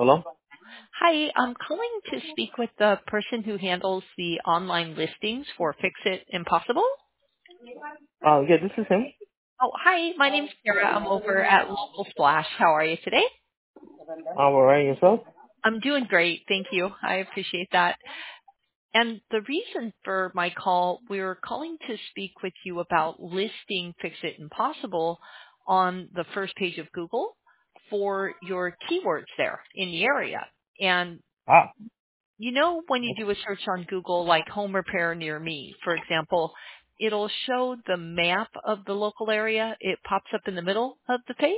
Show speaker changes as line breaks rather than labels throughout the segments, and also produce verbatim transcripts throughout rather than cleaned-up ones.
Hello?
Hi, I'm calling to speak with the person who handles the online listings for Fix It Impossible.
Uh, yeah, this is him.
Oh, hi, my name's Sarah. I'm over at Local Splash. How are you today?
I'm alright, yourself?
I'm doing great. Thank you. I appreciate that. And the reason for my call, we were calling to speak with you about listing Fix It Impossible on the first page of Google for your keywords there in the area. And
Ah,
you know, when you do a search on Google, like home repair near me, for example, it'll show the map of the local area. It pops up in the middle of the page.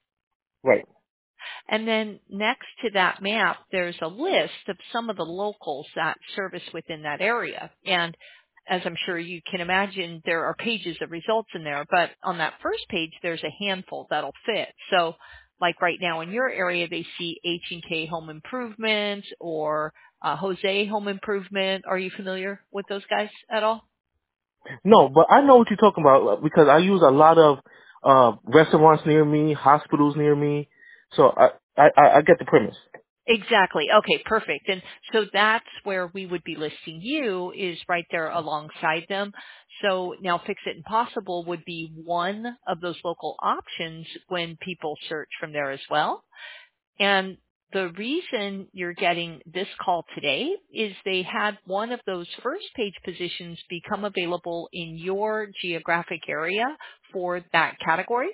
right.
And then next to that map, there's a list of some of the locals that service within that area. And as I'm sure you can imagine, there are pages of results in there, but on that first page, there's a handful that'll fit. So like right now in your area, they see H and K Home Improvement or uh, Jose Home Improvement. Are you familiar with those guys at all?
No, but I know what you're talking about uh, because I use a lot of uh restaurants near me, hospitals near me, so I I, I I get the premise.
Exactly. Okay, perfect. And so that's where we would be listing you is right there alongside them. So now Fix It Impossible would be one of those local options when people search from there as well. And the reason you're getting this call today is they had one of those first page positions become available in your geographic area for that category.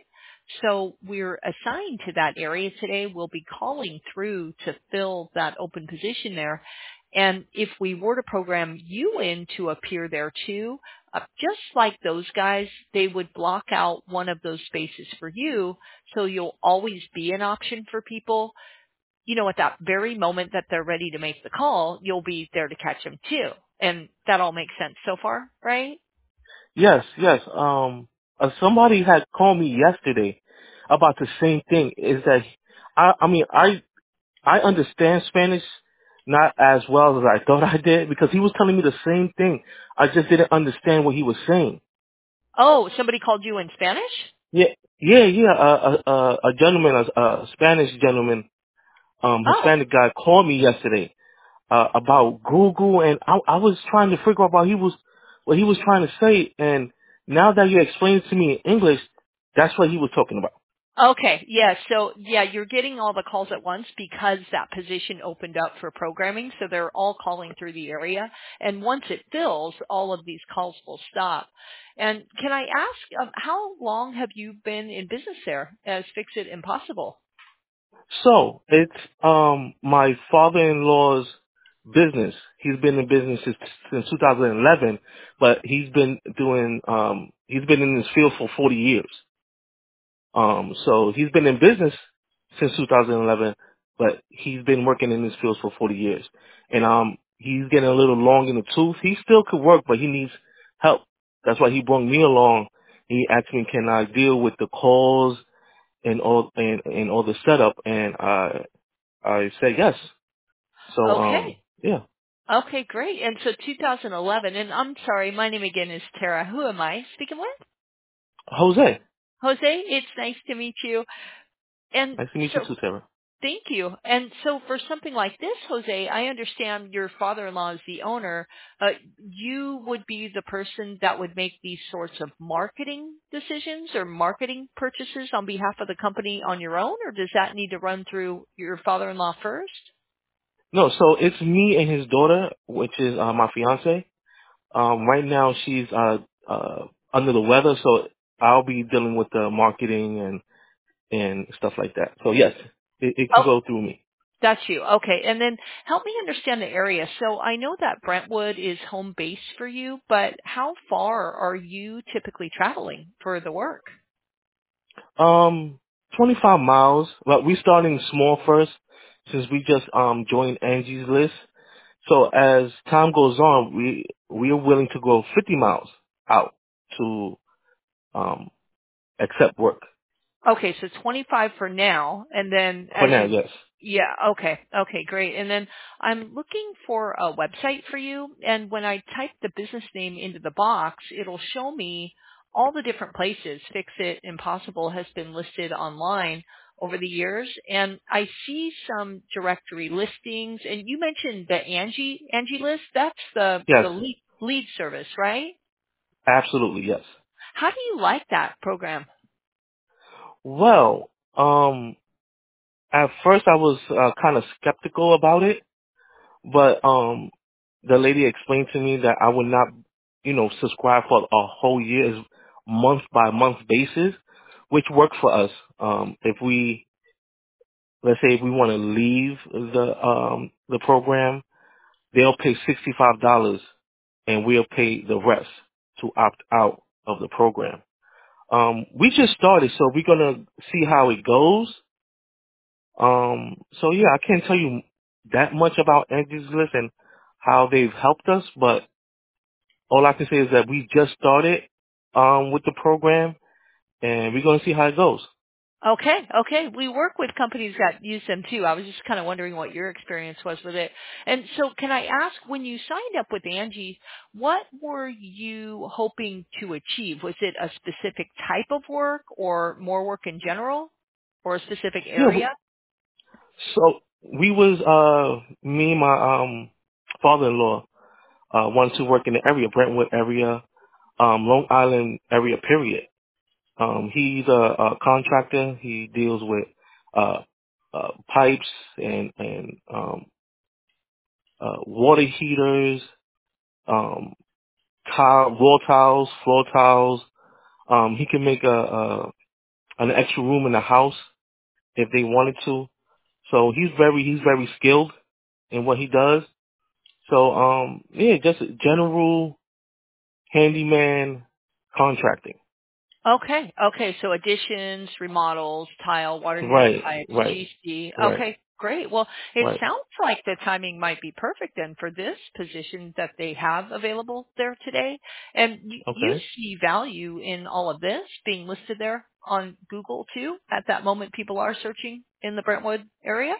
So we're assigned to that area today. We'll be calling through to fill that open position there. And if we were to program you in to appear there too, uh, just like those guys, they would block out one of those spaces for you. So you'll always be an option for people. You know, at that very moment that they're ready to make the call, you'll be there to catch them too. And that all makes sense so far, right?
Yes, yes. Um, uh, somebody had called me yesterday about the same thing. Is that I I mean I I understand Spanish not as well as I thought I did because he was telling me the same thing. I just didn't understand what he was saying.
Oh, somebody called you in Spanish?
Yeah, yeah, yeah. A a, a a gentleman, a, a Spanish gentleman, um,
Oh,
Hispanic guy called me yesterday uh, about Google, and I, I was trying to figure out what he was what he was trying to say. And now that you explained it to me in English, that's what he was talking about.
okay. Yeah. So yeah, you're getting all the calls at once because that position opened up for programming. So they're all calling through the area. And once it fills, all of these calls will stop. And can I ask, um, how long have you been in business there as Fix It Impossible?
So it's um my father-in-law's business. He's been in business since, since two thousand eleven, but he's been doing um he's been in this field for forty years. Um, so he's been in business since two thousand eleven, but he's been working in this field for forty years. And um, he's getting a little long in the tooth. He still could work, but he needs help. That's why he brought me along. He asked me, can I deal with the calls and all and, and all the setup? And I I said yes. So um,
Okay.
yeah,
Okay, great. And so two thousand eleven, and I'm sorry, my name again is Tara. Who am I speaking with?
Jose.
Jose, it's nice to meet you. And
Nice to meet you
so
too, Sarah.
thank you. And so for something like this, Jose, I understand your father-in-law is the owner. Uh, you would be the person that would make these sorts of marketing decisions or marketing purchases on behalf of the company on your own, or does that need to run through your father-in-law first?
No, so it's me and his daughter, which is uh, my fiance. Um, right now she's uh uh under the weather, so I'll be dealing with the marketing and and stuff like that. So yes, it, it can
Oh,
go through me.
that's you. Okay. And then help me understand the area. So I know that Brentwood is home base for you, but how far are you typically traveling for the work?
Um, twenty-five miles. But we starting small first, since we just um joined Angie's List. So as time goes on, we we are willing to go fifty miles out to um accept work.
Okay, so twenty-five for now, and then
For
as
now,
you,
yes.
yeah, okay, okay, great. And then I'm looking for a website for you, and when I type the business name into the box, it'll show me all the different places Fix It Impossible has been listed online. over the years, and I see some directory listings. And you mentioned the Angie Angie List. That's the
Yes,
the lead, lead service, right?
absolutely, yes.
How do you like that program?
Well, um, at first I was uh, kind of skeptical about it, but um, the lady explained to me that I would not, you know, subscribe for a whole year, is month by month basis, which worked for us. Um, if we, let's say, if we want to leave the um the program, they'll pay sixty five dollars, and we'll pay the rest to opt out of the program. Um, we just started, so we're gonna see how it goes. Um, so yeah, I can't tell you that much about Angie's List and how they've helped us, but all I can say is that we just started um with the program, and we're gonna see how it goes.
Okay, okay. We work with companies that use them too. I was just kind of wondering what your experience was with it. And so can I ask, when you signed up with Angie, what were you hoping to achieve? Was it a specific type of work or more work in general or a specific
Yeah, w-
area?
so we was uh me and my um father-in-law uh wanted to work in the area, Brentwood area, um Long Island area, period. Um, he's a, a contractor. He deals with uh, uh, pipes and and um, uh, water heaters, um, tile, wall tiles, floor tiles. Um, he can make a, a an extra room in the house if they wanted to. So he's very he's very skilled in what he does. So um, yeah, just general handyman contracting.
Okay, okay. So additions, remodels, tile, water heating
Right,
pipes,
right,
G C.
right,
Okay, great. Well, it
right.
sounds like the timing might be perfect then for this position that they have available there today. And you, you
Okay.
see value in all of this being listed there on Google too. At that moment, people are searching in the Brentwood area.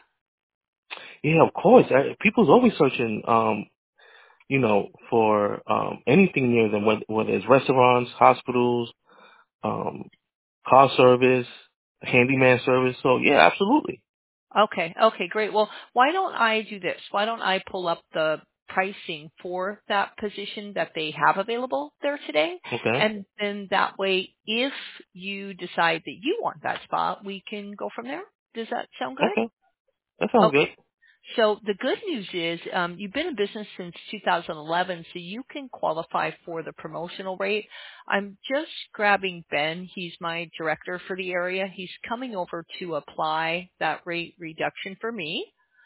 Yeah, of course. I, people's always searching, um, you know, for um, anything near them, whether, whether it's restaurants, hospitals, um, car service, handyman service. So yeah, absolutely.
Okay. Okay, great. Well, why don't I do this? Why don't I pull up the pricing for that position that they have available there today?
Okay.
And then that way, if you decide that you want that spot, we can go from there. Does that sound good?
Okay. That sounds
Okay.
good.
So the good news is um, you've been in business since two thousand eleven, so you can qualify for the promotional rate. I'm just grabbing Ben. He's my director for the area. He's coming over to apply that rate reduction for me.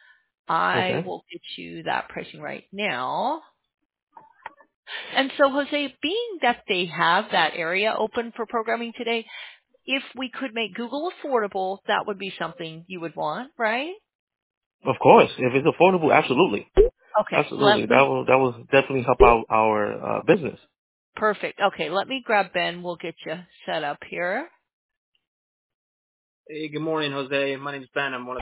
I
Okay.
will get you that pricing right now. And so, Jose, being that they have that area open for programming today, if we could make Google affordable, that would be something you would want, right?
Of course, if it's affordable, absolutely,
Okay,
absolutely.
let
That
me,
will that will definitely help out our uh, business.
perfect. Okay, let me grab Ben. We'll get you set up here.
Hey, good morning, Jose. My name's Ben. I'm one of